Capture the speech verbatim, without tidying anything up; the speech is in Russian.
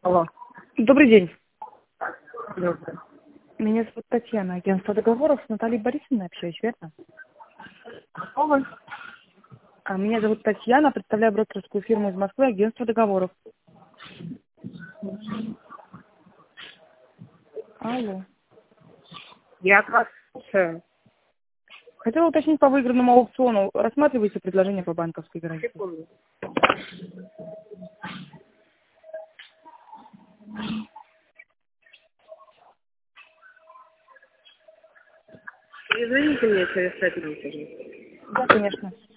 Алло. Добрый день. Добрый. Меня зовут Татьяна, агентство договоров с Натальей Борисовной общаюсь, верно? Кто вы? А меня зовут Татьяна, представляю брокерскую фирму из Москвы, агентство договоров. Алло. Я от вас слушаю. Хотела уточнить по выигранному аукциону. Рассматриваете предложение по банковской гарантии? Секунду. Перезвоните мне через пять минут, пожалуйста. Да, конечно.